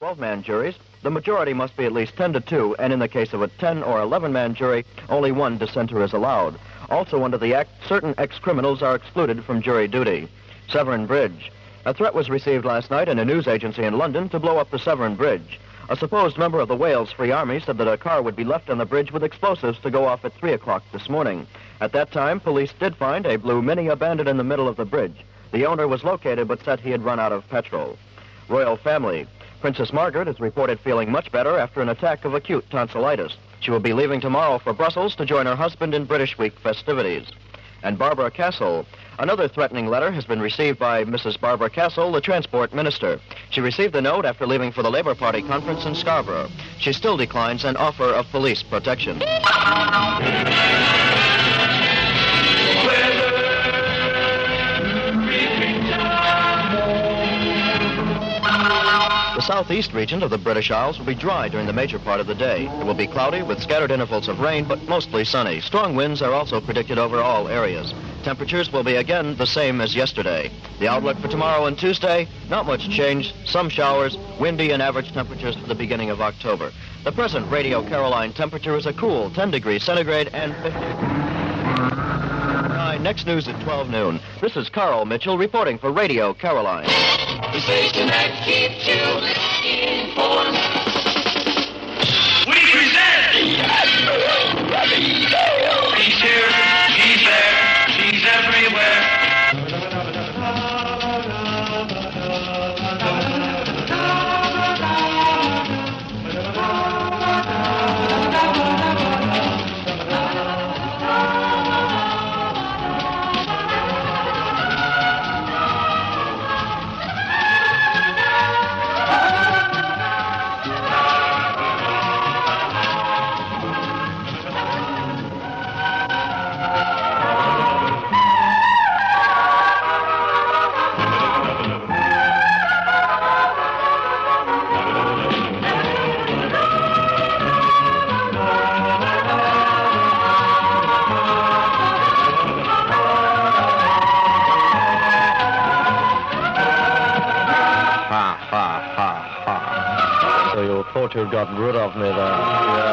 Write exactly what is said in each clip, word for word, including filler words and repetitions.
twelve-man juries, the majority must be at least ten to two, and in the case of a ten or eleven-man jury, only one dissenter is allowed. Also under the Act, certain ex-criminals are excluded from jury duty. Severn Bridge. A threat was received last night in a news agency in London to blow up the Severn Bridge. A supposed member of the Wales Free Army said that a car would be left on the bridge with explosives to go off at three o'clock this morning. At that time, police did find a blue Mini abandoned in the middle of the bridge. The owner was located but said he had run out of petrol. Royal family. Princess Margaret is reported feeling much better after an attack of acute tonsillitis. She will be leaving tomorrow for Brussels to join her husband in British Week festivities. And Barbara Castle. Another threatening letter has been received by Missus Barbara Castle, the transport minister. She received the note after leaving for the Labour Party conference in Scarborough. She still declines an offer of police protection. The southeast region of the British Isles will be dry during the major part of the day. It will be cloudy with scattered intervals of rain, but mostly sunny. Strong winds are also predicted over all areas. Temperatures will be again the same as yesterday. The outlook for tomorrow and Tuesday, not much change. Some showers, windy and average temperatures for the beginning of October. The present Radio Caroline temperature is a cool ten degrees centigrade and fifty. Next news at twelve noon. This is Carl Mitchell reporting for Radio Caroline. The station that keeps you informed. We present the Admiral Rubbydale. He's here, he's there, he's everywhere. Thought you'd gotten rid of me there. Yeah.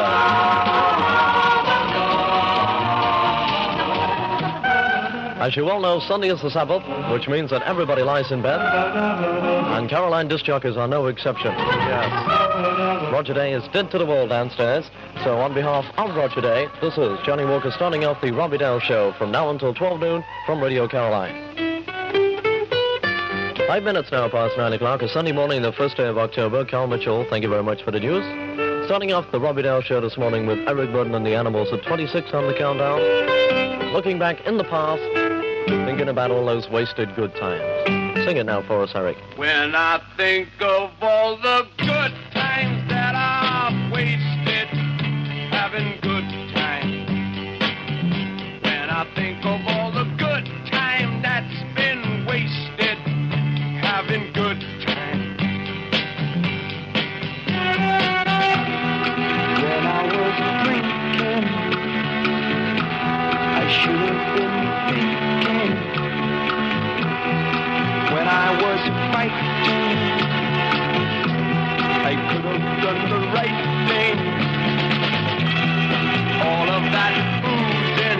As you well know, Sunday is the Sabbath, which means that everybody lies in bed, and Caroline disc jockeys are no exception. Yes. Roger Day is dead to the wall downstairs, so on behalf of Roger Day, this is Johnny Walker starting off the Robbie Dale Show from now until twelve noon from Radio Caroline. Five minutes now past nine o'clock, a Sunday morning, the first day of October. Carl Mitchell, thank you very much for the news. Starting off the Robbie Dale Show this morning with Eric Burden and the Animals at twenty-six on the countdown. Looking back in the past, thinking about all those wasted good times. Sing it now for us, Eric. When I think of all the good times that I've wasted, having good times. When I think of all the good time that's been wasted, having good time. When I was drinking, I should have been thinking. When I was fighting, I could have done the right thing. All of that boozing,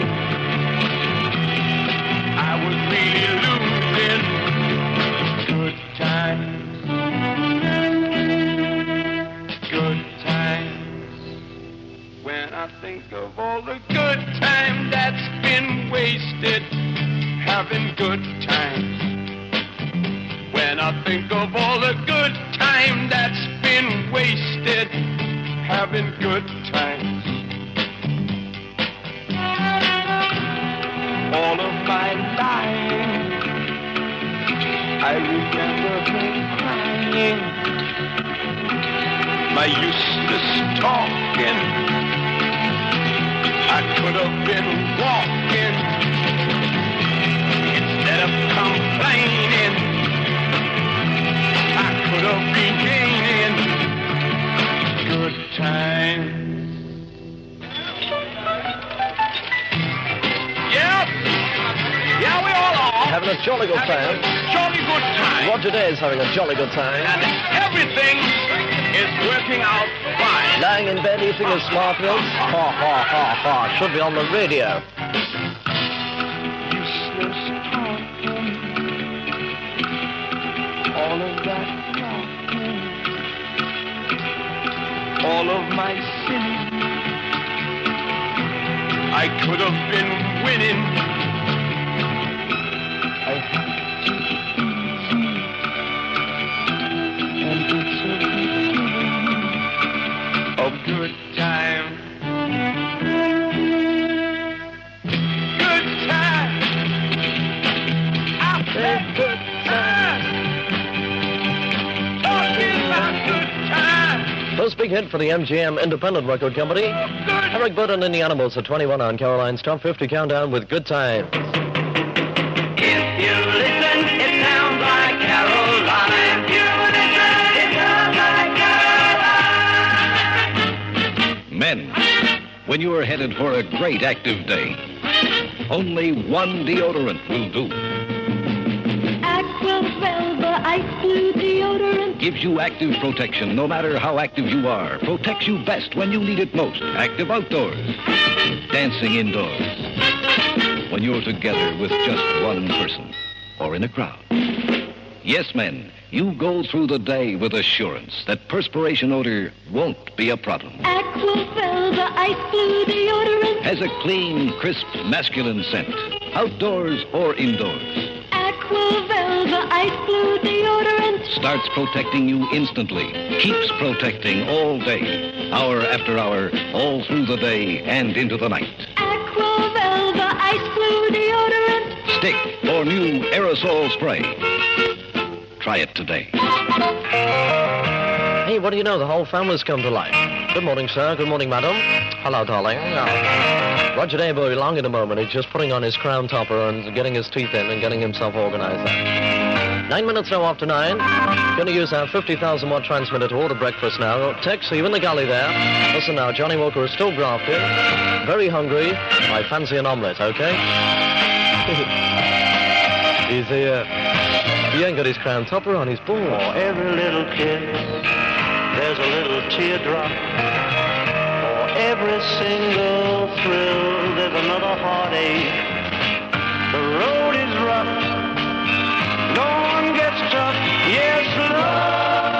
I was really losing. Good times, good times. When I think of all the good time that's been wasted, having good times. When I think of all the good time that's been wasted, having good times. All of my lying, I remember him crying. My useless talking, I could have been walking instead of complaining. I could have been gaining good times. Yeah, yeah, we all are. Having a jolly good time. Jolly good time. Roger Day is having a jolly good time. And everything lying in bed eating his smart milk. Ha, ha, ha, ha. Should be on the radio. Useless talking. All of that talking. All of my sinning. I could have been winning. I have to be easy. And it's a beginning of good time. Good time. I said good time. Talking about good time. First big hit for the M G M Independent Record Company. Eric Burden and the Animals at twenty-one on Caroline's Top fifty Countdown with Good Times. If you listen, it sounds like Caroline. If you listen, it sounds like Caroline. Men, when you are headed for a great active day, only one deodorant will do. Aqua Velva Ice Blue Deodorant. Gives you active protection no matter how active you are. Protects you best when you need it most. Active outdoors. Dancing indoors. When you're together with just one person. Or in a crowd. Yes, men, you go through the day with assurance that perspiration odor won't be a problem. Aqua Velva Ice Blue Deodorant. Has a clean, crisp, masculine scent. Outdoors or indoors. Aqua Velva Ice Blue Deodorant. Starts protecting you instantly. Keeps protecting all day. Hour after hour, all through the day and into the night. Aqua Velva Ice Blue Deodorant. Stick or new aerosol spray. Try it today. Hey, what do you know? The whole family's come to life. Good morning, sir. Good morning, madam. Hello, darling. Yeah. Roger Day will be long in a moment. He's just putting on his crown topper and getting his teeth in and getting himself organized there. Nine minutes now after nine. Going to use our fifty thousand watt transmitter to order breakfast now. Tex, are you in the galley there? Listen now, Johnny Walker is still grafted. Very hungry. I fancy an omelette, okay? He's here. He ain't got his crown topper on his ball. For every little kiss, there's a little teardrop. For every single thrill, there's another heartache. The road is rough, no one gets tough. Yes, love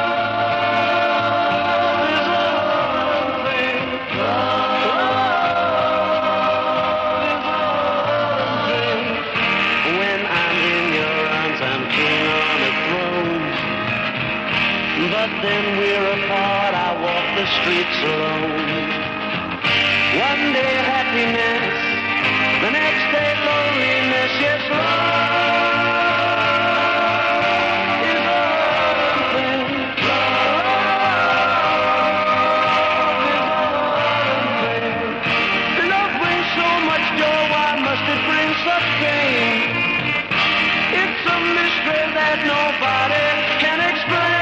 is a hard thing. Love is a hard thing. When I'm in your arms, I'm king on a throne. But then we're apart, I walk the streets alone. One day happiness, the next day loneliness. Yes, love is a hard thing. Love is a hard thing. Love brings so much joy, why must it bring such pain? It's a mystery that nobody can explain.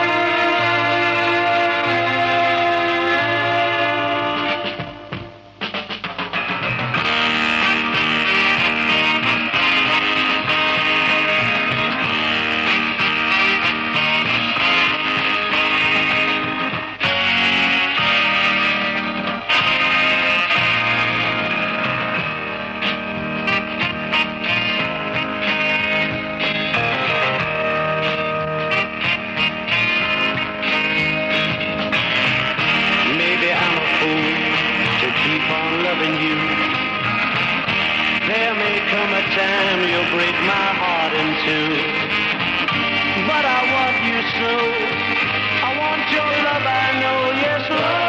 There may come a time you'll break my heart in two. But I want you so. I want your love, I know. Yes,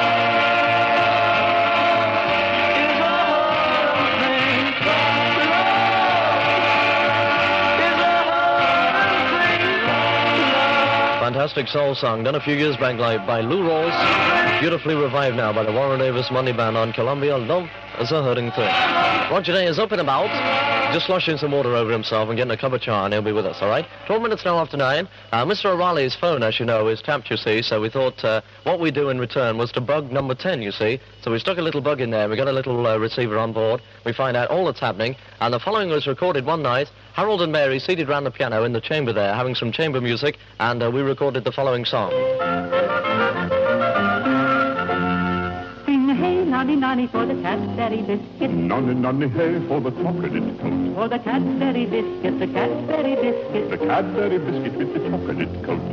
love is a hard thing. Love is a hard thing. Love. Fantastic soul song done a few years back like by Lou Rawls. Beautifully revived now by the Warren Davis Money Band on Columbia. Love is a hurting thing. Roger Day is up and about, just sloshing some water over himself and getting a cup of char, and he'll be with us, all right? Twelve minutes now after nine. Uh, Mister O'Reilly's phone, as you know, is tapped, you see, so we thought uh, what we'd do in return was to bug number ten, you see. So we stuck a little bug in there, we got a little uh, receiver on board, we find out all that's happening, and the following was recorded one night. Harold and Mary seated round the piano in the chamber there, having some chamber music, and uh, we recorded the following song. Nonny, nonny for the Cadbury biscuit. Nonny, nonny, hey for the chocolate coat. For the Cadbury biscuit, the Cadbury biscuit. The Cadbury biscuit with the chocolate coat.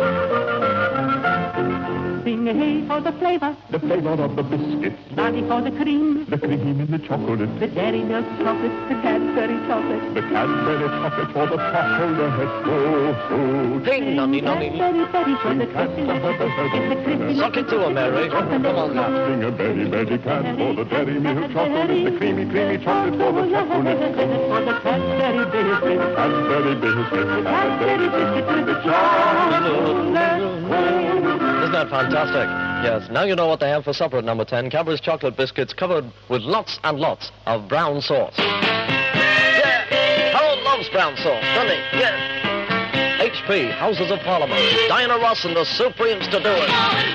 Sing a hey for the flavor. The flavor of the biscuit. Nonny for the cream. The cream in the chocolate. The dairy milk chocolate, the Cadbury chocolate. The Cadbury chocolate for the chocolate. Oh, oh. Ding, nonny, nonny. Cadbury, Betty for the crispy. It's the crispy. Suck it to her, Mary. Come on now. Sing a berry, berry cat for the dairy milk chocolate. The creamy, creamy chocolate for the chocolate. For the Cadbury biscuit. Cadbury biscuit. Cadbury biscuit with the chocolate. Isn't that fantastic? Yes, now you know what they have for supper at number ten. Cadbury's chocolate biscuits covered with lots and lots of brown sauce. Yeah! Harold loves brown sauce, doesn't he? Yeah! H P, Houses of Parliament. Diana Ross and the Supremes to do it.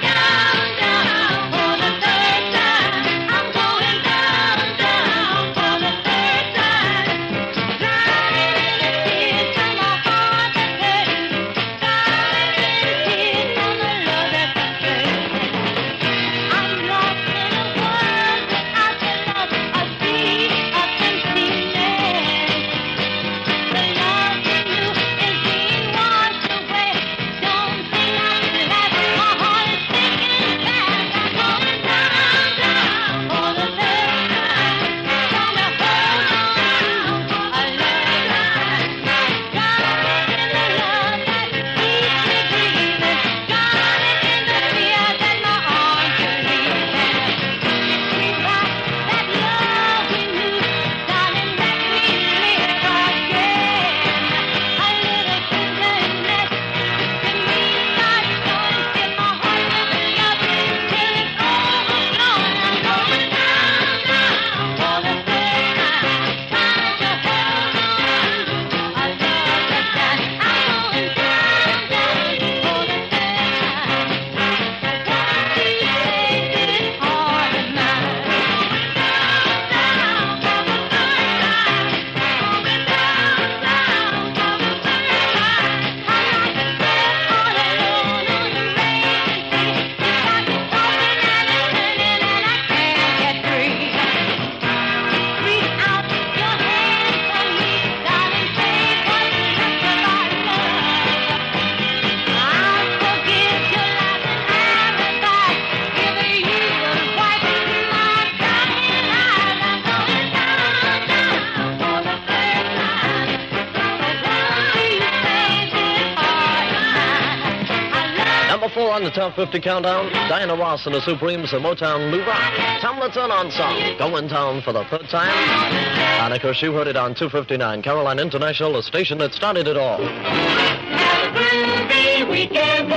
On the top fifty countdown, Diana Ross and the Supremes, the Motown New Rock. Tomlinson on song, Going Down for the third time. And of course, you heard it on two fifty-nine, Caroline International, the station that started it all. Have a groovy weekend.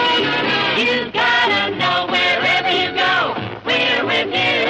You gotta know wherever you go, we're with you.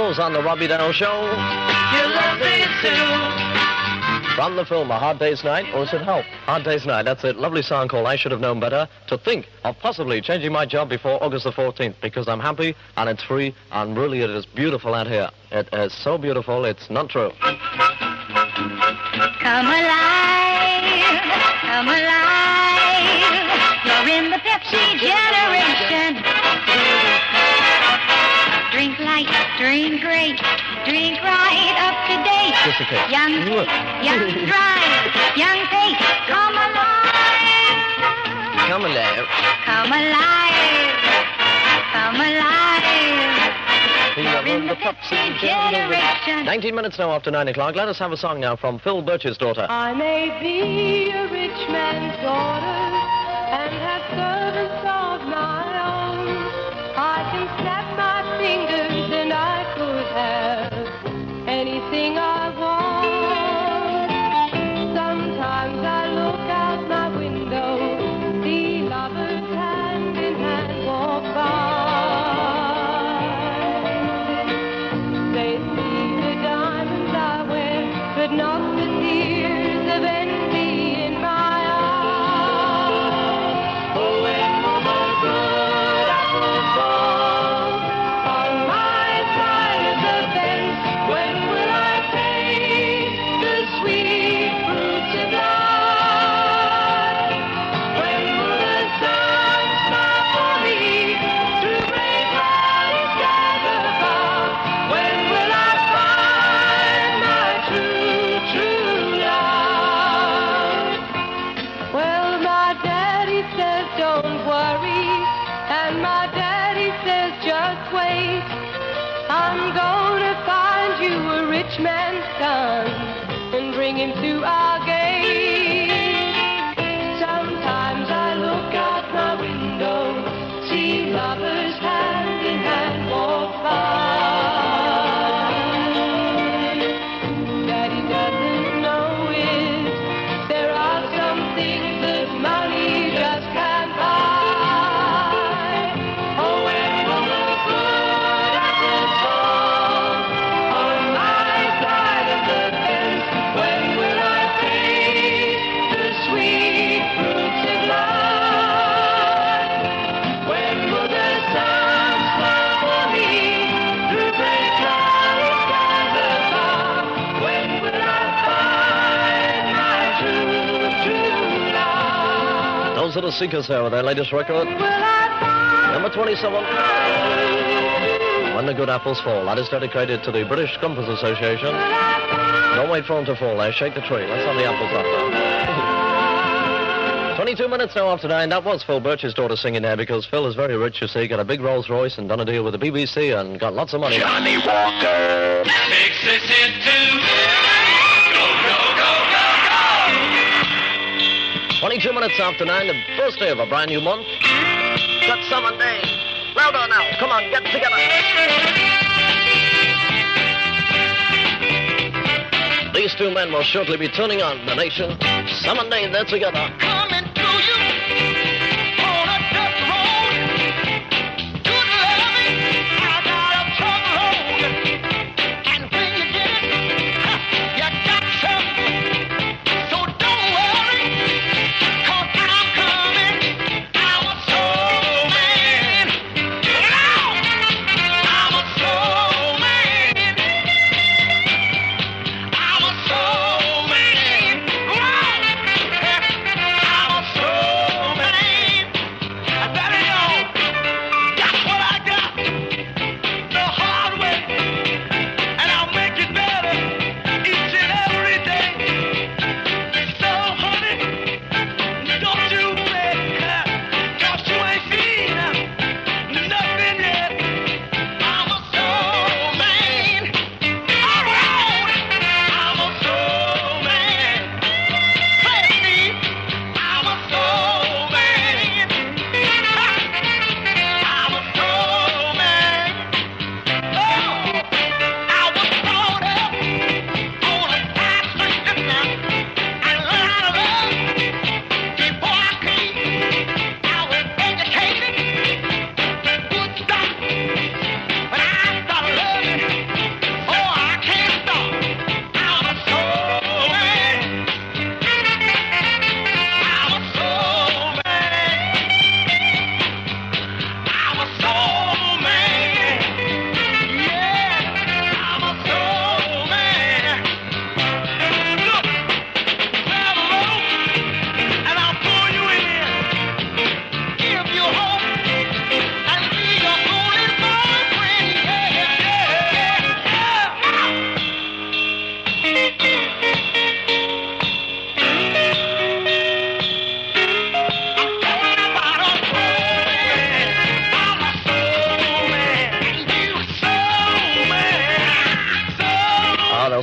Rose on the Robbie Dow Show. You love me too. From the film A Hard Day's Night, or is it Help? Hard Day's Night, that's it. Lovely song called I Should Have Known Better. To think of possibly changing my job before August the fourteenth, because I'm happy and it's free and really it is beautiful out here. It is so beautiful, it's not true. Come alive, come alive. You're in the Pepsi generation. Drink light, drink great, drink right up to date. Jessica. Young, young dry, young taste. Come alive. Come alive. Come alive. Come alive. You're in the Pepsi generation. nineteen minutes now after nine o'clock. Let us have a song now from Phil Birch's daughter. I may be a rich man's daughter and have servants of my own. I can snap my fingers and I could have anything I want. Sometimes I look out my window, see lovers hand in hand walk by. They see the diamonds I wear, but not the tears of envy in my eyes. Oh, when will the good apples fall on my side of the fence? When will I taste the sweet fruits of life? When will the sun smile for me through gray clouds gather far? When will I find my true, true love? Well, my daddy says don't worry, and my daddy says just wait. I'm gonna find you a rich man's son and bring him to our gate. Sometimes I look out my window, see lovers hand in hand walk by. Daddy doesn't know it. There are some things that money just can't buy. Oh, when will the good apples fall on my side of the fence? When will I taste the sweet fruits of life? When will the sun smile for me through gray clouds gather far? When will I find my true, true love? Those are the Seekers there with their latest record. Will I find Number twenty-seven. When the Good Apples Fall. That is dedicated to the British Compass Association. Don't wait for them to fall there. Shake the tree. Let's have the apples up there. twenty-two minutes now after nine. That was Phil Birch's daughter singing there because Phil is very rich, you see. Got a big Rolls Royce and done a deal with the B B C and got lots of money. Johnny Walker makes this into go, go, go, go, go. twenty-two minutes after nine, the first day of a brand new month. That summer day. Louder now. Come on, get together. These two men will shortly be turning on the nation. Summer day, they're together. Coming to you on a dirt road. Good loving, I got a truck load. And when you get it, huh, you got some. So don't worry, 'cause I'm coming. I'm a soul man. I'm a soul man. I'm a soul man. I'm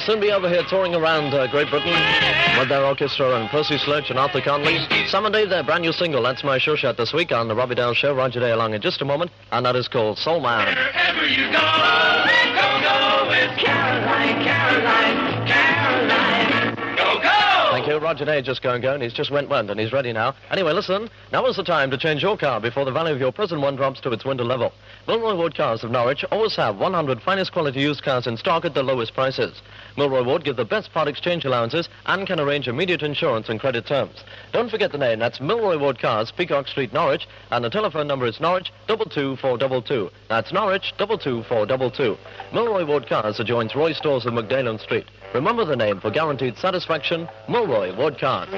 soon be over here touring around uh, Great Britain with their orchestra and Percy Sledge and Arthur Conley. Sam and Dave, their brand new single, That's My Show Shot, this week on the Robbie Dale Show. Roger Day along in just a moment, and that is called Soul Man. Wherever you go, go, go with Caroline, Caroline, Caroline. Go, go! Thank you. Roger Day just going, going. He's just went, went, and he's ready now. Anyway, listen, now is the time to change your car before the value of your present one drops to its winter level. Milroy Wood Cars of Norwich always have one hundred finest quality used cars in stock at the lowest prices. Milroy Wood give the best part exchange allowances and can arrange immediate insurance and credit terms. Don't forget the name. That's Milroy Wood Cars, Peacock Street, Norwich, and the telephone number is Norwich two two four two two. That's Norwich two two four two two. Milroy Wood Cars adjoins Roy Stores of McDalen Street. Remember the name for guaranteed satisfaction, Milroy Wood Cars.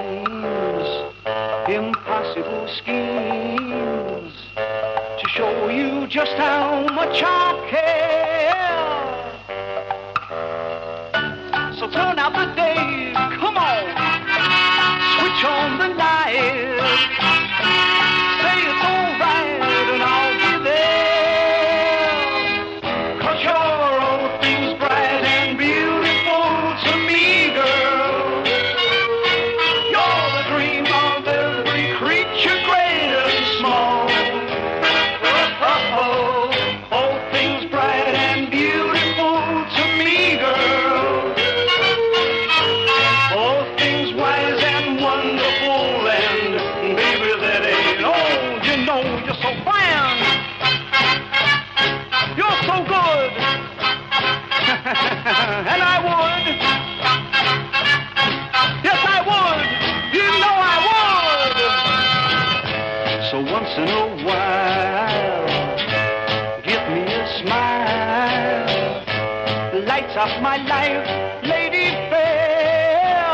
Impossible schemes to show you just how much I care. So turn out the day, come on, switch on the light, say it's all right and I'll be there. 'Cause you're all things bright and beautiful to me, girl. You're the dream of every creature great and small. Oh, all things bright and beautiful to me, girl. All things wise and wonderful, and baby, that ain't all. You know you're so fine. You're so good. And I would. Yes, I would. You know I would. So once in a while, give me a smile. Lights up my life, lady fair.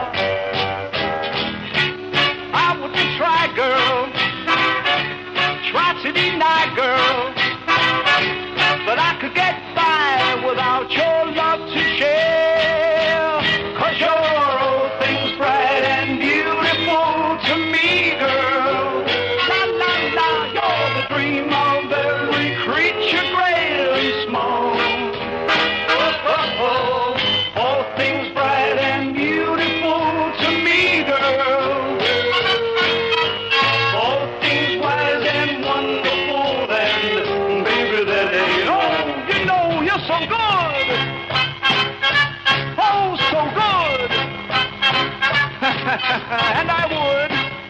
I wouldn't try, girl. Try to deny, girl. But I could get by without your love to share. 'Cause you're all things bright and beautiful to me, girl. La, la, la, you're the dream of every creature great and small. Oh, oh, oh, all things bright and beautiful to me, girl. All things wise and wonderful, and baby, that ain't all. You know you're so good. Oh, so good. And I would.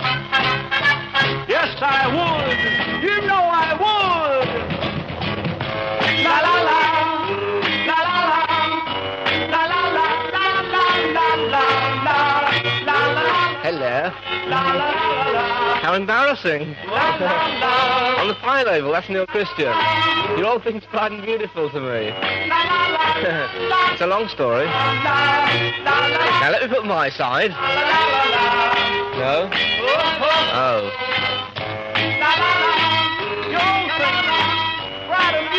Yes, I would. You know I would. La la la. La la la. La la la. La la la la la. La la. Hello. La la la la. How embarrassing. La la la. On the pie label, that's Neil Christian. You're all things bright and beautiful to me. La la la. It's a long story. La la la. Now let me put my side. La la la. No? Oh, Oh. la la la. You're bright and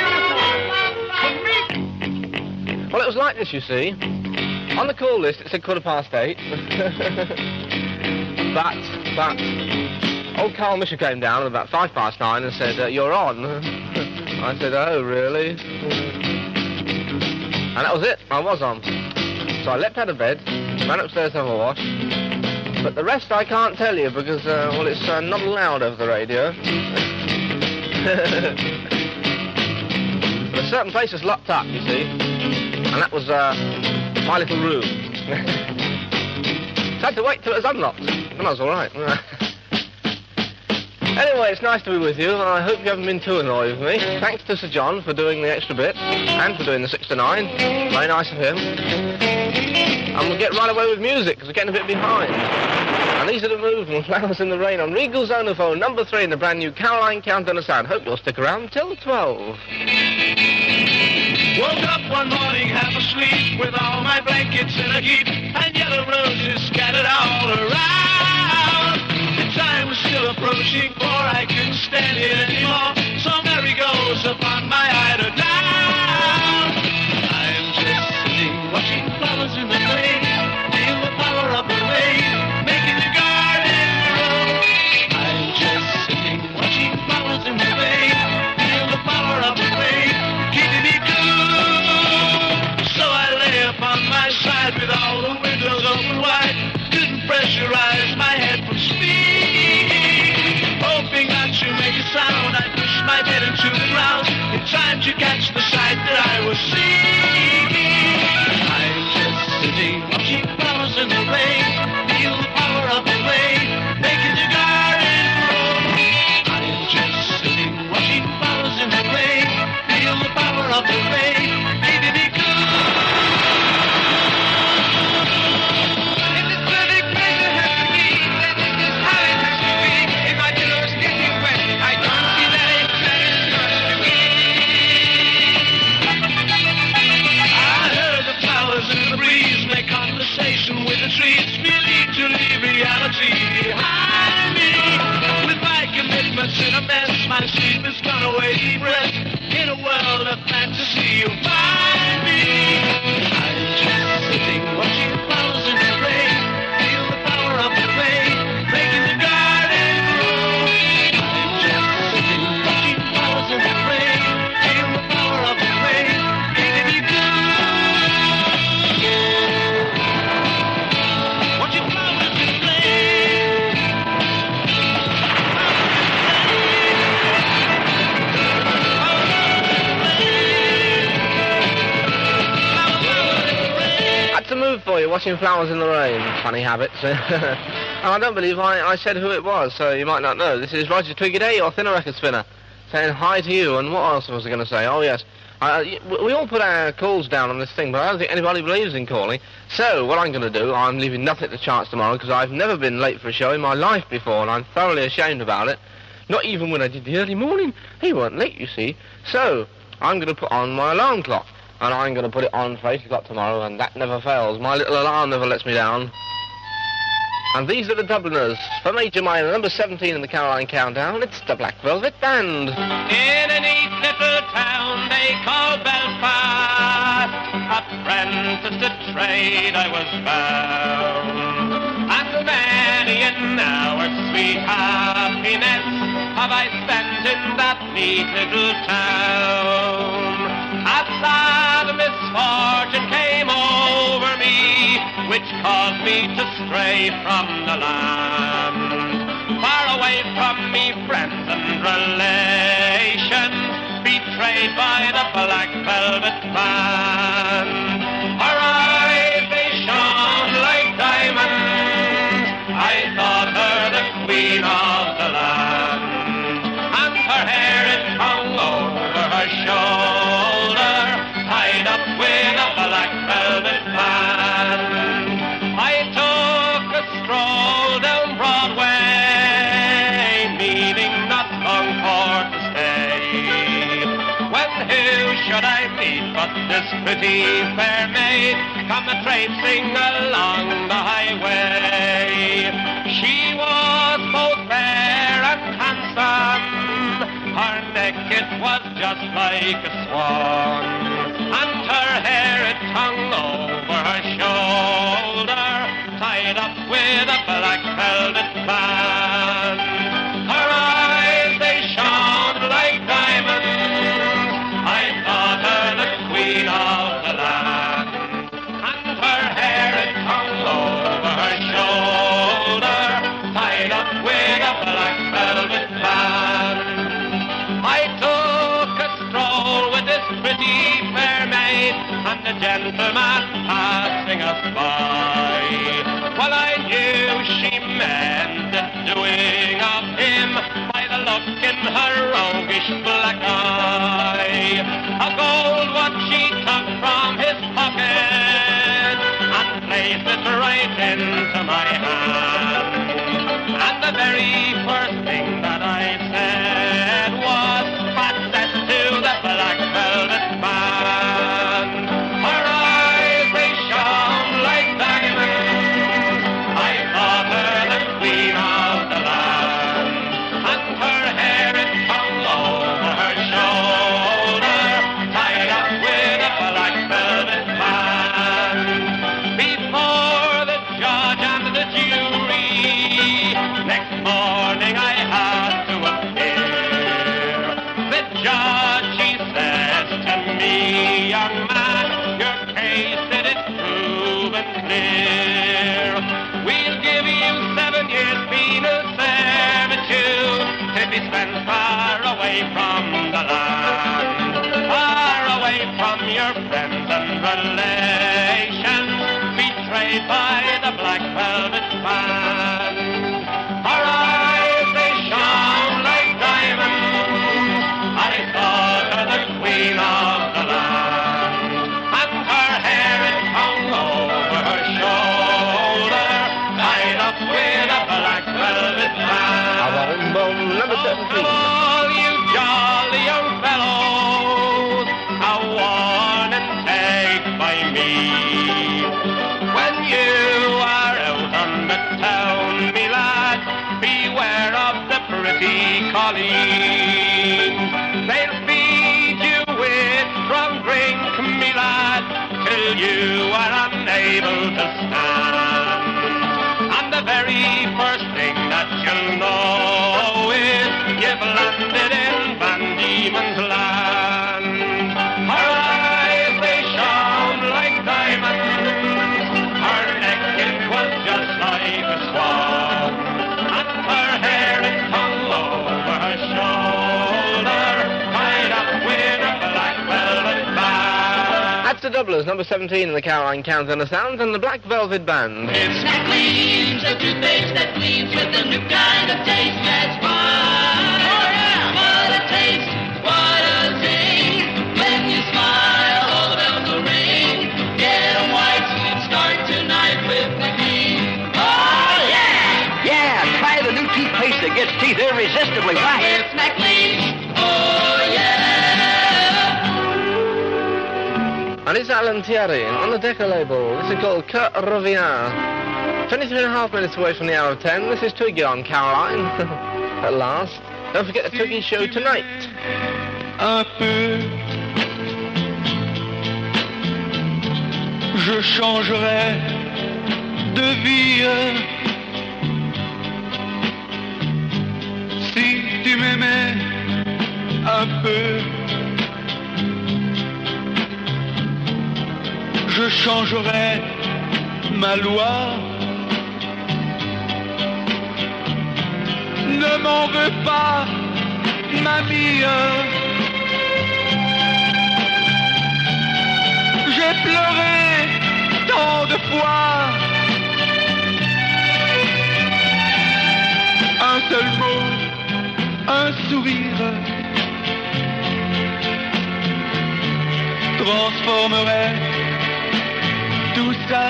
beautiful to me. Well, it was like this, you see. On the call list, it said quarter past eight. but, but, old Carl Misher came down at about five past nine and said, uh, you're on. I said, oh, really? And that was it. I was on. So I leapt out of bed, ran upstairs to have a wash. But the rest I can't tell you because, uh, well, it's uh, not allowed over the radio. But a certain place is locked up, you see. And that was uh, my little room. So I had to wait till it was unlocked. And I was all right. Anyway, it's nice to be with you, and I hope you haven't been too annoyed with me. Thanks to Sir John for doing the extra bit, and for doing the six to nine. Very nice of him. And we'll get right away with music, because we're getting a bit behind. And these are the moves from Flowers in the Rain on Regal Zonophone, number three in the brand new Caroline Countdown of Sound. Hope you'll stick around till twelve. Woke up one morning half asleep with all my blankets in a heap and yellow roses scattered all around. The time was still approaching, for I couldn't stand it anymore. So Mary goes upon my eider down. I'm just sitting watching flowers in the rain, feel the power of the rain making the garden grow. I'm just sitting watching flowers in the rain, feel the power of the rain keeping me cool. So I lay upon my deepest runaway breath. In a world of fantasy, you'll find me. I'm just sitting, watching flowers in the rain. Feel the power of the rain, making the garden grow. I'm just sitting, watching flowers in the rain. Feel the power of the rain, making you go. Watching flowers in the rain. That's a move for you, watching flowers in the rain. Funny habits. And I don't believe I, I said who it was, so you might not know. This is Roger Twiggy Day, your thinner record spinner, saying hi to you. And what else was I going to say? Oh, yes. Uh, we all put our calls down on this thing, but I don't think anybody believes in calling. So, what I'm going to do, I'm leaving nothing to chance tomorrow, because I've never been late for a show in my life before, and I'm thoroughly ashamed about it. Not even when I did the early morning. He weren't late, you see. So, I'm going to put on my alarm clock, and I'm going to put it on for eight o'clock tomorrow, and that never fails. My little alarm never lets me down. And these are the Dubliners. For Major Minor, number seventeen in the Caroline Countdown, it's the Black Velvet Band. In a neat little town they call Belfast, apprentice to trade I was bound. And many an hour sweet happiness have I spent in that neat little town. A sad misfortune came over me, which caused me to stray from the land. Far away from me friends and relations, betrayed by the Black Velvet Band. Her eyes, they shone like diamonds, I thought her the queen of the land. And her hair, it hung over her shoulder, tied up with a black velvet band. I took a stroll down Broadway, meaning not Concord to stay. When who should I meet but this pretty fair maid, come a traipsing along the highway. She was both fair and handsome, her neck it was just like a swan, and her hair it hung over her shoulder, tied up with a black velvet band. Her eyes, they shone like diamonds, I thought her the queen of the land. And her hair it hung over her shoulder, tied up with a black velvet band. I took a stroll with this pretty fair maid, and the gentleman passing us by. Well, I knew she meant the doing of him by the look in her roguish black eye. A gold watch she took from his pocket and placed it right into my hand. And the very first thing that I said was, access to the Black Velvet Band. Her eyes, they shone like diamonds, I thought her the queen of the land. And her hair it hung over her shoulder, tied up with a black velvet band. Before the judge and the jury, next morning I had to appear. The judge, he says to me, young man, your case it is proven clear. We'll give you seven years penal servitude if he spends far away from the land, far away from your friends and relations, betrayed by the Black Velvet Band. Her eyes, they shone like diamonds, I thought her the queen of the land. And her hair it hung over her shoulder, tied up with a black velvet band. Number seventeen. All you jolly young fellows, a warning take by me. When you are out on the town, me lad, beware of the pretty colleen. Doublers, number seventeen in the Caroline Countdown Sounds, and the Black Velvet Band. It's McLean's, the toothpaste that cleans with a new kind of taste. That's fine. Oh, yeah. What a taste, what a zing. When you smile, all the bells will ring. Get a white start tonight with McLean. Oh, yeah. Yeah, try the new toothpaste that gets teeth irresistibly white. It's McLean. Oh, yeah. And it's Alan Thierry on the Decca label. This is called Que Revient. twenty-three and a half minutes away from the hour of ten. This is Twiggy on Caroline. At last. Don't forget the Twiggy show tonight. Un peu, je changerais de vie si tu m'aimais un peu. Je changerais ma loi. Ne m'en veux pas, mamie. J'ai pleuré tant de fois. Un seul mot, un sourire transformerait tout ça.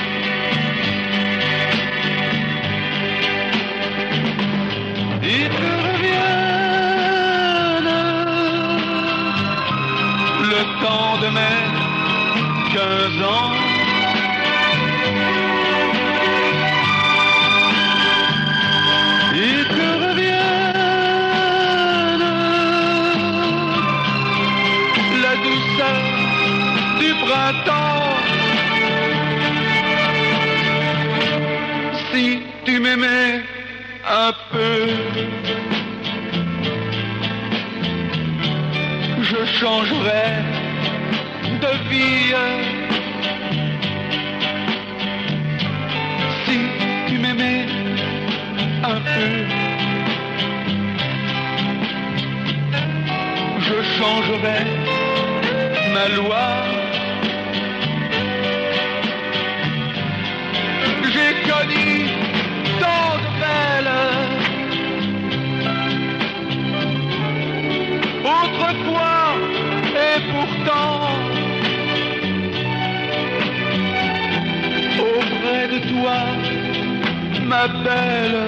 Et que revienne le temps de mes quinze ans. Et que revienne la douceur du printemps. Si tu m'aimais un peu, je changerais de vie. Si tu m'aimais un peu, je changerais ma loi. J'ai connu tant de belles autrefois, et pourtant auprès de toi, ma belle,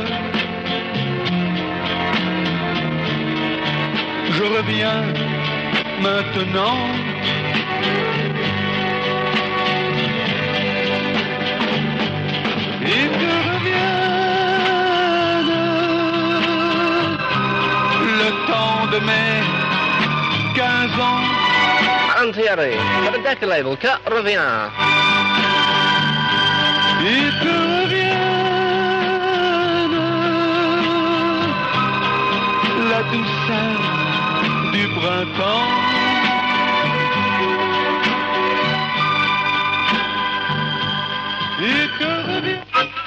je reviens maintenant. Et que revienne le temps de mes quinze ans. Alan Thierry, for the Decca label, Que Revient. Et que revienne la douceur du printemps. Et que revienne.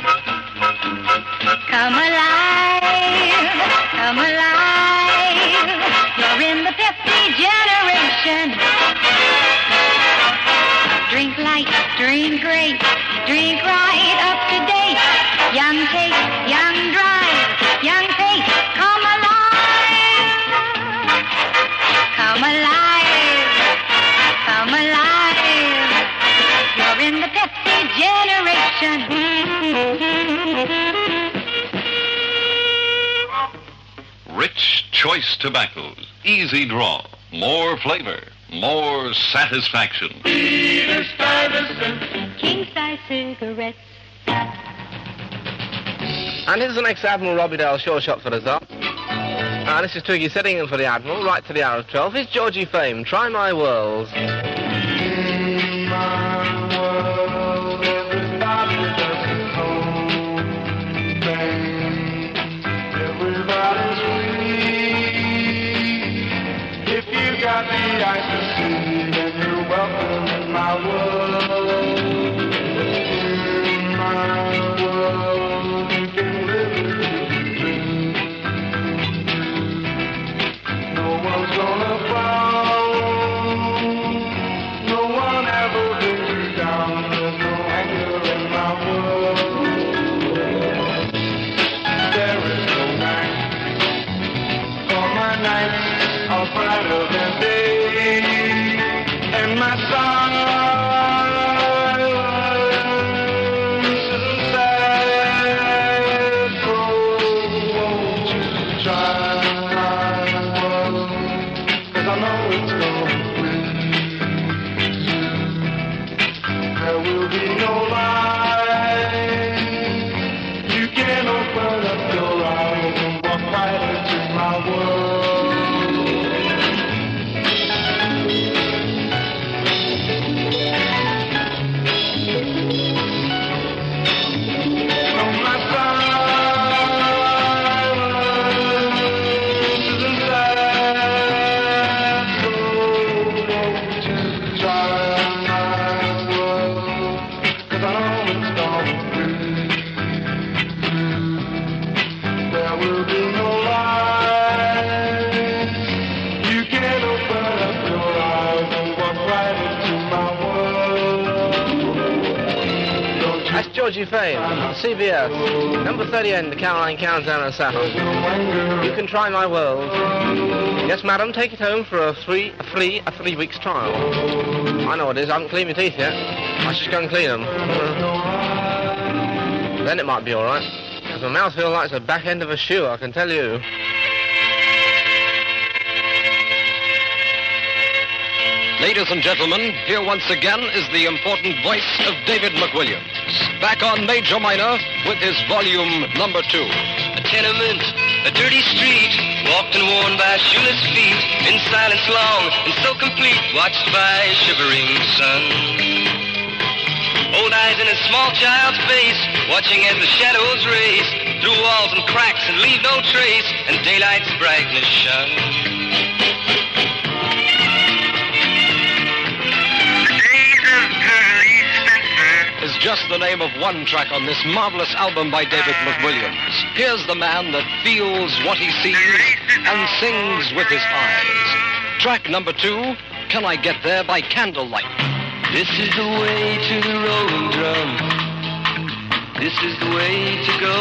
Come alive, come alive. You're in the Pepsi generation. Drink light, drink great, drink right up to date. Young taste, young drive, young taste. Come alive, come alive, come alive. You're in the Pepsi generation. Rich, choice tobaccos, easy draw, more flavor, more satisfaction. King size cigarettes. And here's the next Admiral Robbie Dale Sure Shot for us up. Uh, this is Twiggy sitting in for the Admiral, right to the hour of twelve. Here's Georgie Fame, Try My World. In my world, everybody does his own thing. Everybody's free. If you got the eyes to see, then you're welcome in my world. In my world, you can live it free. No one's gonna frown. No one ever brighter than day, and my silence isn't sad. So won't you try, 'cause I know it's gonna win. There will be no light. You can open up your eyes and walk right into my world. No, my silence isn't sad. So won't you try my world? 'Cause I know it's gonna win. There will be no light. You can open up your eyes and walk right into my world. That's Georgie Fame, C B S, number thirty-eight, the Caroline Countdown and Sound. You can try my world. Yes, madam, take it home for a free, a free, a three weeks trial. I know what it is. I haven't cleaned my teeth yet. I should go and clean them. Then it might be all right. Because my mouth feels like it's the back end of a shoe, I can tell you. Ladies and gentlemen, here once again is the important voice of David McWilliams, back on Major Minor with his volume number two. A tenement, a dirty street, walked and worn by shoeless feet, in silence long and so complete, watched by a shivering sun. Old eyes in a small child's face, watching as the shadows race through walls and cracks and leave no trace, and daylight's brightness shone. Is just the name of one track on this marvelous album by David McWilliams. Here's the man that feels what he sees and sings with his eyes. Track number two, Can I Get There by Candlelight. This is the way to the rolling drum. This is the way to go.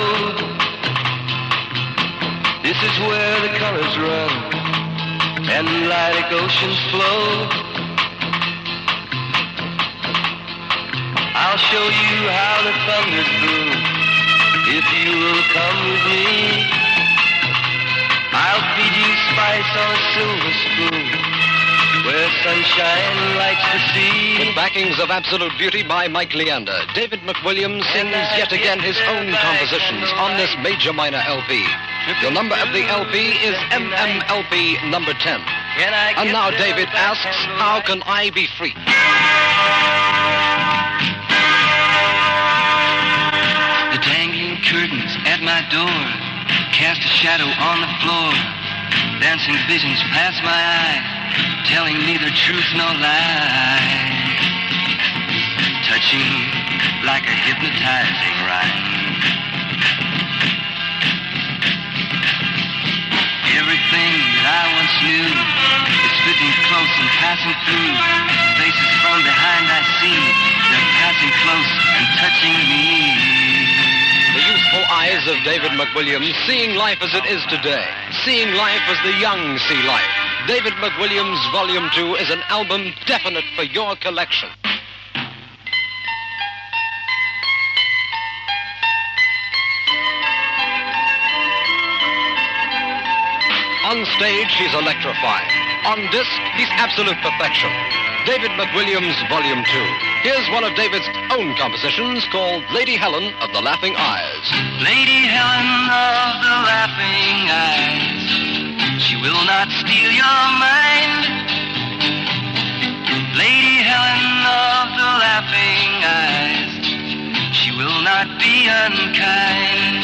This is where the colors run and the lilac oceans flow. I'll show you how the thunders boom if you will come with me. I'll feed you spice on a silver spoon where sunshine lights the sea. With backings of absolute beauty by Mike Leander, David McWilliams sings yet again his own compositions on this Major Minor L P. The number of the L P is M M L P number ten. And now David asks, how can I be free? The dangling curtains at my door cast a shadow on the floor. Dancing visions pass my eyes, telling neither truth nor lie. Touching like a hypnotizing rhyme. Everything that I once knew is fitting close and passing through. Faces from behind I see, they're passing close and touching me. The youthful eyes of David McWilliams, seeing life as it is today, seeing life as the young see life. David McWilliams Volume two is an album definite for your collection. On stage, he's electrifying. On disc, he's absolute perfection. David McWilliams Volume two. Here's one of David's own compositions called Lady Helen of the Laughing Eyes. Lady Helen of the Laughing Eyes, she will not steal your mind. Lady Helen of the Laughing Eyes, she will not be unkind.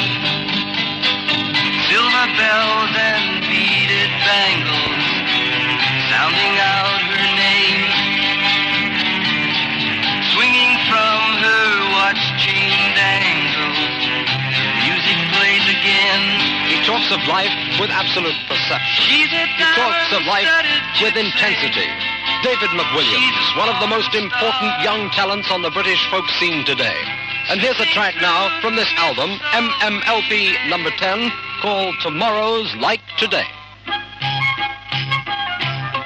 Silver bells and beaded bangles, sounding out her name. Swinging from her watch chain dangles, music plays again. He talks of life with absolute perception. She's a He talks of life with intensity. David McWilliams, one of the most important young talents on the British folk scene today. And here's a track now from this album, M M L P number ten, called Tomorrow's Like Today.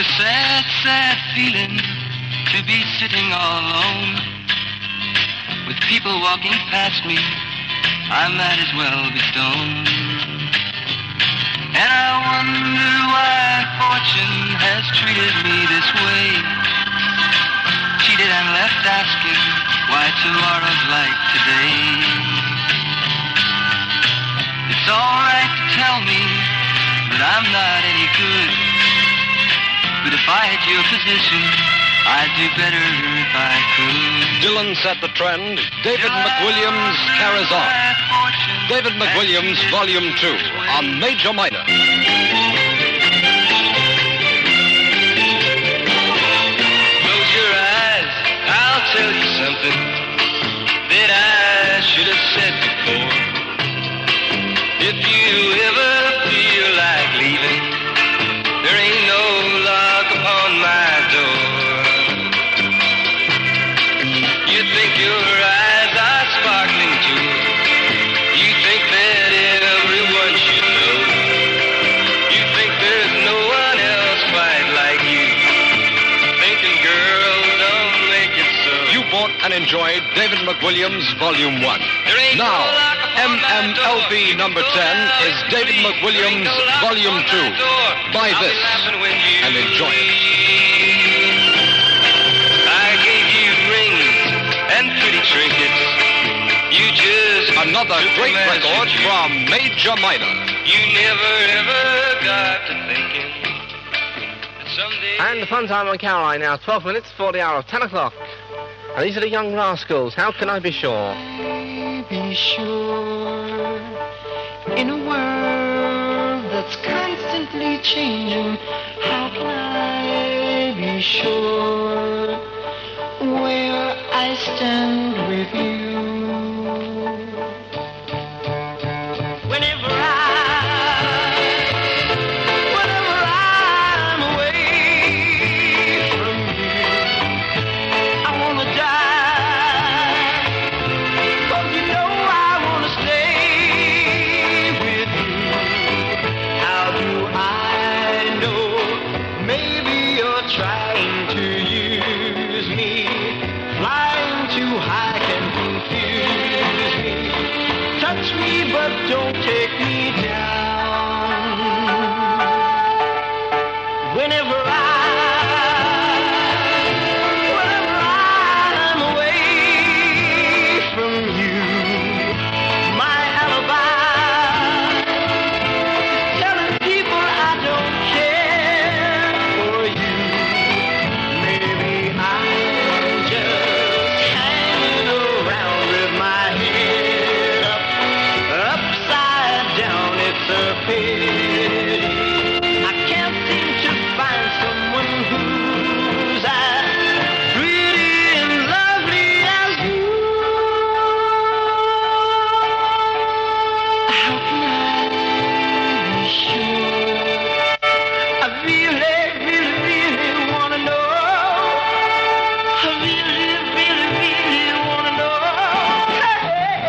a sad, sad feeling to be sitting all alone. With people walking past me, I might as well be stoned. And I wonder why fortune has treated me this way. Cheated and left asking why tomorrow's like today. It's alright to tell me that I'm not any good, but if I had your position, I'd do better if I could. Dylan set the trend. David McWilliams carries on. David McWilliams, Volume two, on Major Minor. Close your eyes, I'll tell you something that I should have said before. If you ever feel like leaving, there ain't no lock upon my door. You think your eyes are sparkling too. You think that everyone should know. You think there's no one else quite like you. Thinking girls don't make it so. You bought and enjoyed David McWilliams, Volume one. Now, M M L B number ten is David McWilliams, Volume two. Buy this and enjoy it. I gave you rings and pretty trinkets. You just Another great record from Major Minor. You never ever got to thinking that someday. And the fun time on Caroline now, twelve minutes before the hour of ten o'clock. And these are the Young Rascals. How can I be sure? Be sure in a world that's constantly changing. How can I be sure where I stand with you? Whenever I, whenever I'm away from you, I wanna die. 'Cause you know I wanna stay with you. How do I know? Maybe you're trying to use me. Flying too high can confuse me. Touch me, but don't take me down. Whenever I, whenever I'm away from you, my alibi is telling people I don't care for you. Maybe I'm just hanging around with my head up, upside down. It's a pity I can't seem to find someone who's as pretty and lovely as you. How can I be sure? I really, really, really wanna know. I really, really, really wanna know. Hey.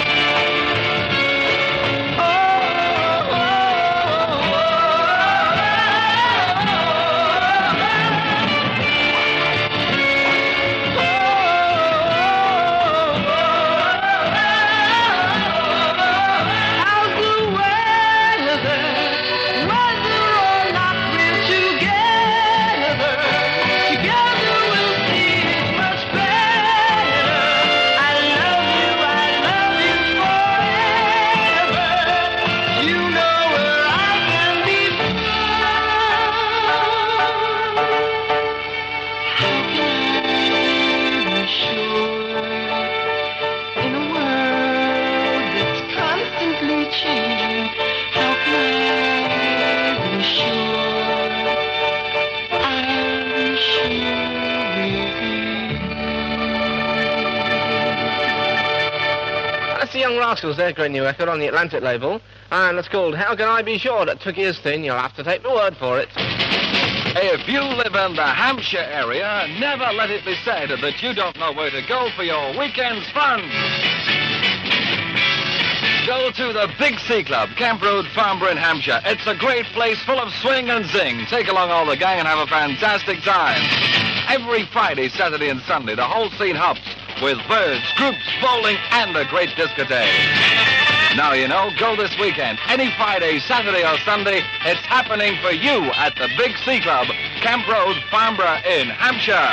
Oh, oh, oh, how's the weather? Whether or not we're together, together we'll see it much better. I love you, I love you forever. You know where I can be found. How can I be sure in a world that's constantly changing? How can I be sure? I'll be sure with That's the Young Rascals, their great new record on the Atlantic label. And it's called How Can I Be Sure? That tricky is thin, you'll have to take the word for it. If you live in the Hampshire area, never let it be said that you don't know where to go for your weekend's fun. go to the Big C Club, Camp Road, Farnborough in Hampshire. It's a great place full of swing and zing. Take along all the gang and have a fantastic time. Every Friday, Saturday, and Sunday, the whole scene hops with birds, groups, bowling, and a great discotheque. Now you know, go this weekend. Any Friday, Saturday, or Sunday, it's happening for you at the Big C Club, Camp Road, Farnborough in Hampshire.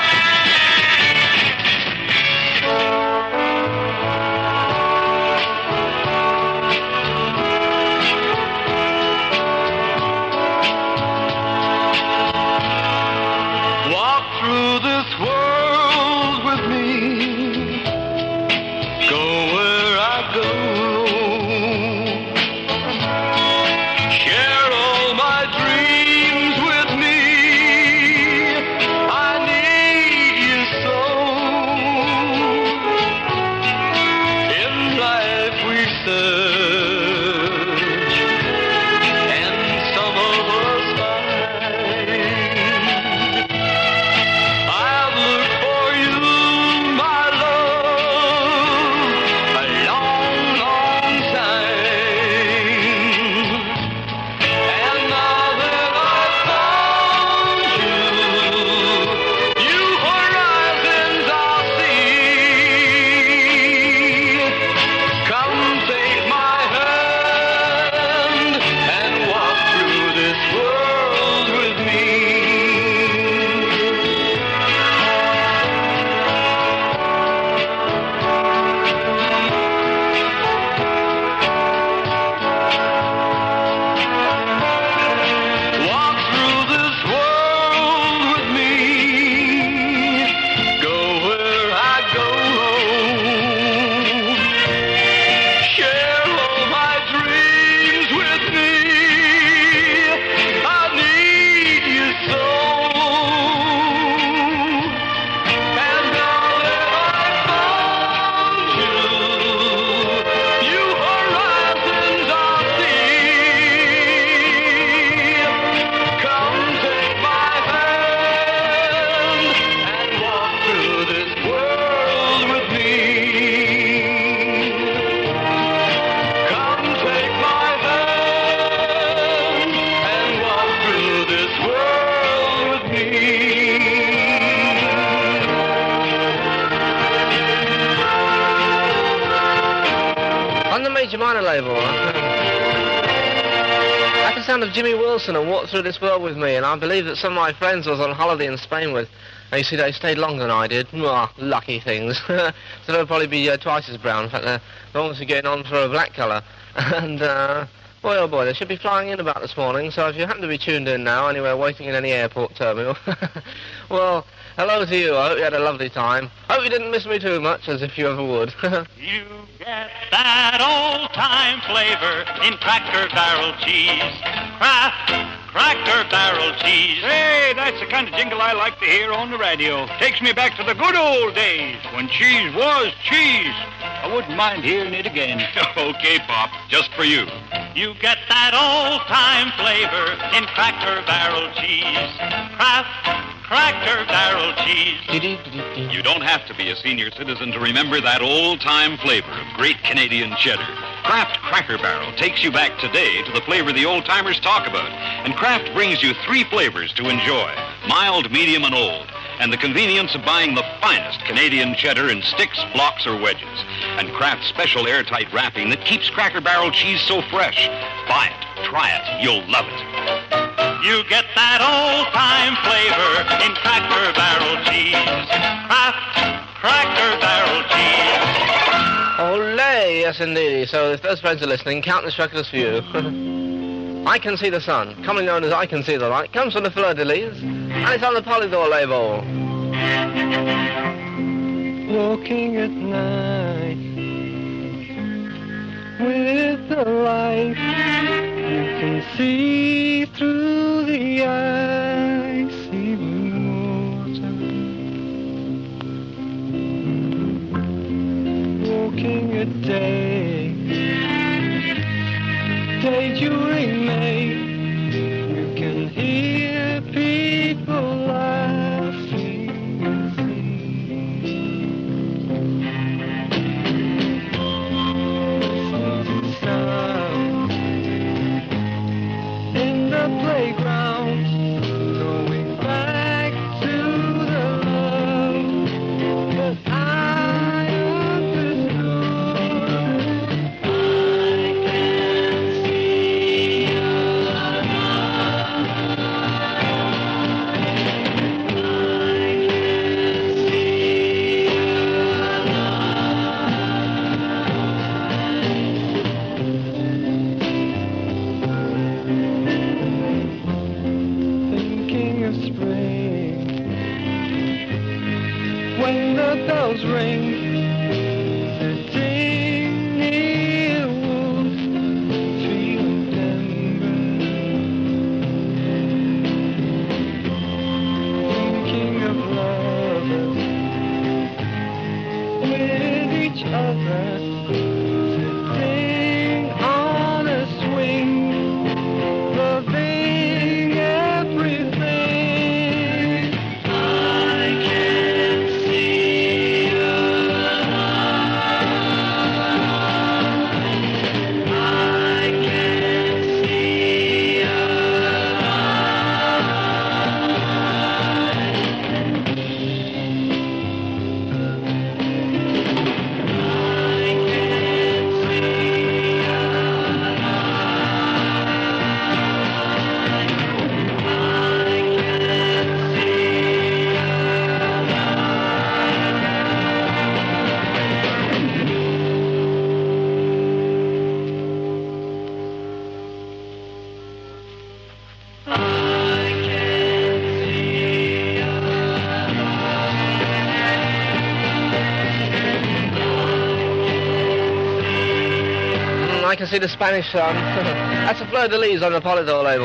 Walk through this world with me. Go where I go. Share all my dreams with me. I need you so. In life we search, and some of us find. I've looked for you, my love, a long, long time. And now that I've found you, new horizons I'll see. Come take my hand and walk through this world with me. Walk through this world with me. Go where I go. Share all my dreams with me. I need you so. And now that I've found you, new horizons I'll see. Come take my hand and walk through this world with me. Come take my hand and walk through this world with me. On the Major Minor label, that's the sound of Jimmy Wilson and Walk Through This World with Me, and I believe that some of my friends I was on holiday in Spain with, and you see they stayed longer than I did. Ah, lucky things. So they'll probably be uh, twice as brown. In fact, they're they're obviously getting on for a black colour. And, uh, boy oh boy, they should be flying in about this morning, so if you happen to be tuned in now, anywhere waiting in any airport terminal, well, hello to you. I hope you had a lovely time. Hope you didn't miss me too much, as if you ever would. You get that old-time flavor in Cracker Barrel cheese. Kraft Cracker Barrel cheese. Hey, that's the kind of jingle I like to hear on the radio. Takes me back to the good old days when cheese was cheese. I wouldn't mind hearing it again. Okay, Pop, just for you. You get that old-time flavor in Cracker Barrel cheese. Kraft Cracker Barrel cheese. You don't have to be a senior citizen to remember that old-time flavor of great Canadian cheddar. Kraft Cracker Barrel takes you back today to the flavor the old-timers talk about. And Kraft brings you three flavors to enjoy: mild, medium, and old. And the convenience of buying the finest Canadian cheddar in sticks, blocks, or wedges. And Kraft's special airtight wrapping that keeps Cracker Barrel cheese so fresh. Buy it. Try it. You'll love it. You get that old-time flavor in Cracker Barrel cheese. Kraft Cracker Barrel cheese. Olé, yes indeed. So if those friends are listening, count this record as for you. I Can See the Sun, commonly known as I Can See the Light, comes from the Fleur-de-Lis, and it's on the Polydor label. Walking at night with the light, you can see through the icy water. Walking at day, day during May, you can hear people laughing and singing. Listen to sound bells ring, sitting near Wolf Tree thinking of lovers with each other, sitting on a swing, loving everything. I can see your light. I can see your I can see the Spanish sun. That's a fleur de lis on the Polydor label.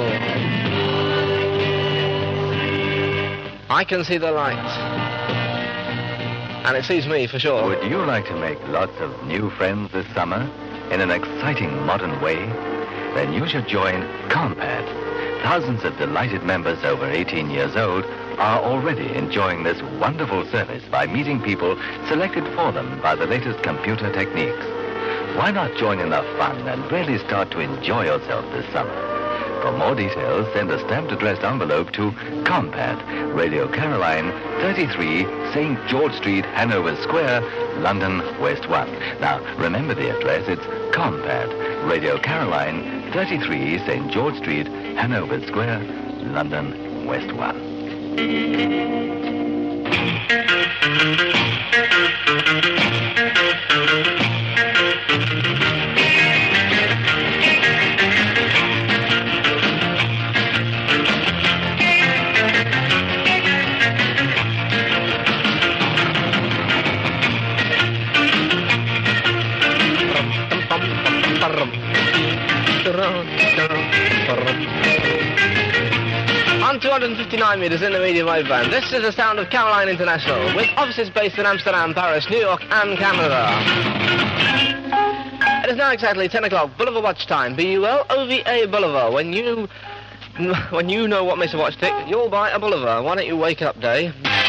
I can see the light. And it sees me, for sure. Would you like to make lots of new friends this summer in an exciting modern way? Then you should join Compad. Thousands of delighted members over eighteen years old are already enjoying this wonderful service by meeting people selected for them by the latest computer techniques. Why not join in the fun and really start to enjoy yourself this summer? For more details, send a stamped addressed envelope to Compad, Radio Caroline, thirty-three, Saint George Street, Hanover Square, London, West one. Now, remember the address, it's Compad, Radio Caroline, thirty-three, Saint George Street, Hanover Square, London, West one. On two hundred fifty-nine metres in the medium wave band, this is the sound of Caroline International, with offices based in Amsterdam, Paris, New York and Canada. It is now exactly ten o'clock, Boulevard Watch time, B U L O V A Boulevard. When you, when you know what makes a watch tick, you'll buy a Boulevard. Why don't you wake up, Day?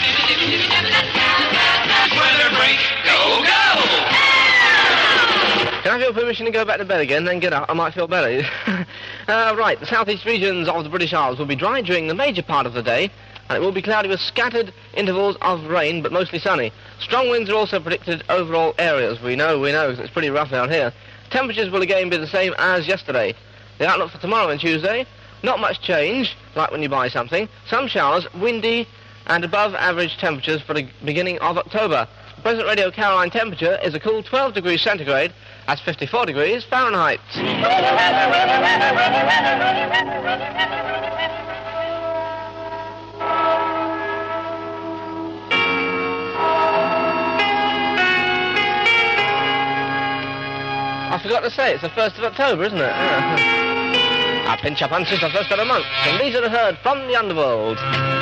Weather break, go, go! Can I have your permission to go back to bed again, then get up? I might feel better. uh, right, the southeast regions of the British Isles will be dry during the major part of the day, and it will be cloudy with scattered intervals of rain, but mostly sunny. Strong winds are also predicted over all areas. We know, we know, 'cause it's pretty rough out here. Temperatures will again be the same as yesterday. The outlook for tomorrow and Tuesday, not much change, like when you buy something. Some showers, windy, and above average temperatures for the beginning of October. The present Radio Caroline temperature is a cool twelve degrees centigrade. That's fifty-four degrees Fahrenheit. I forgot to say, it's the first of October, isn't it? Yeah. Our pinch-up answers the first of the month, and these are the heard from the underworld.